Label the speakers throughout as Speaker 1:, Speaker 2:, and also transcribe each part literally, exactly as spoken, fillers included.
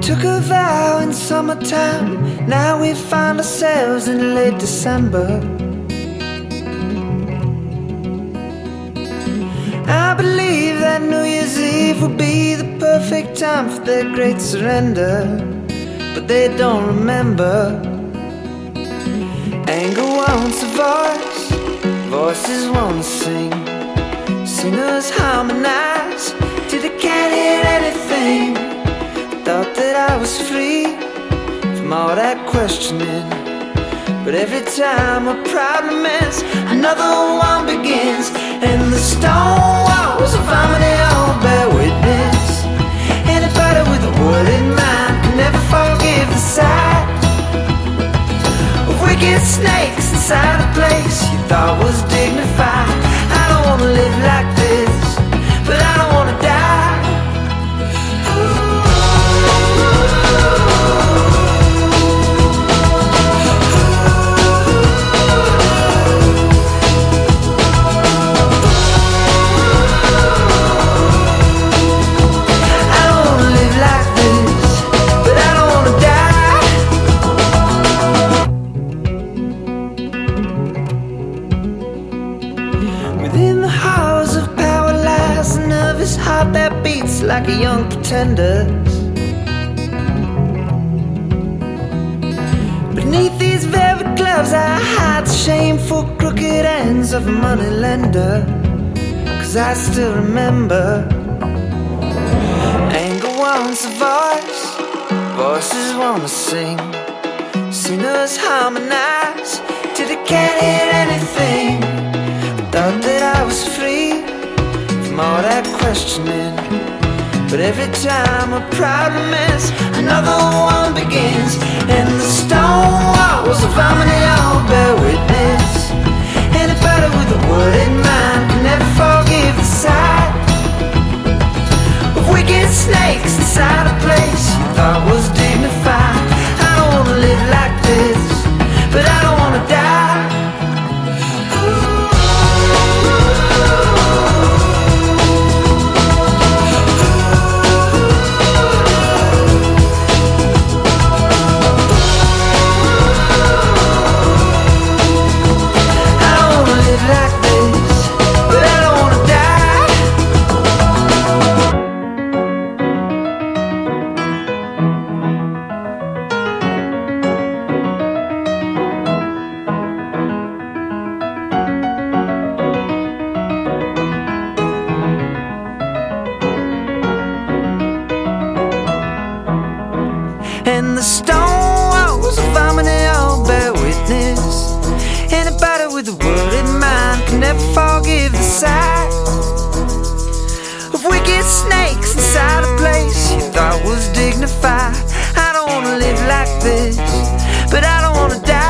Speaker 1: took a vow in summertime. Now we find ourselves in late December. I believe that New Year's Eve will be the perfect time for their great surrender, but they don't remember. Anger wants a voice, voices want to sing. Singers harmonize till they can't hear anything. Thought that I was free from all that questioning, but every time a problem ends, another one begins. And the stone walls of harmony all bear witness. Anybody with a word in mind can never forgive the sight of wicked snakes inside a place you thought was dignified. I don't wanna live like this, but I don't wanna die. Heart that beats like a young pretender's. Beneath these velvet gloves I hide the shameful crooked ends of a money lender. Cause I still remember. Anger wants a voice, voices wanna sing. Singers harmonize till they can't hear anything. Thought that I was free from all that questioning, but every time a problem ends, another one begins. And the stone walls of harmony all bear witness. Anybody with a word in mind can never forgive the sight of wicked snakes inside a place you thought was dignified. I don't wanna live like this, but I don't wanna die. And the stone walls of harmony all bear witness. Anybody with a word in mind can never forgive the sight of wicked snakes inside a place you thought was dignified. I don't wanna live like this, but I don't wanna die.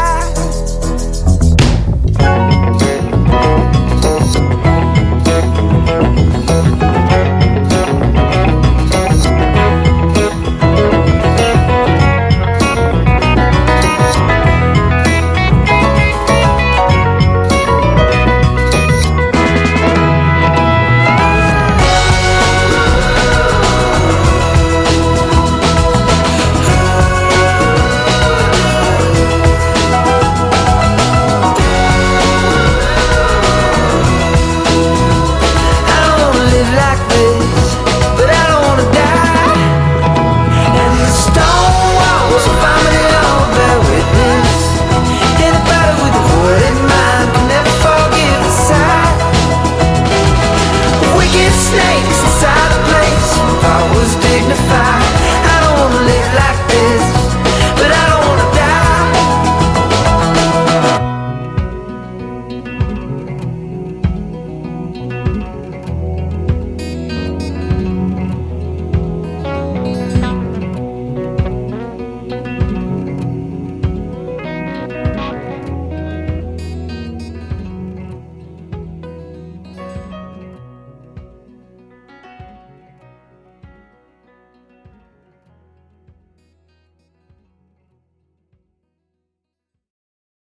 Speaker 1: Snakes inside a place I was dignified.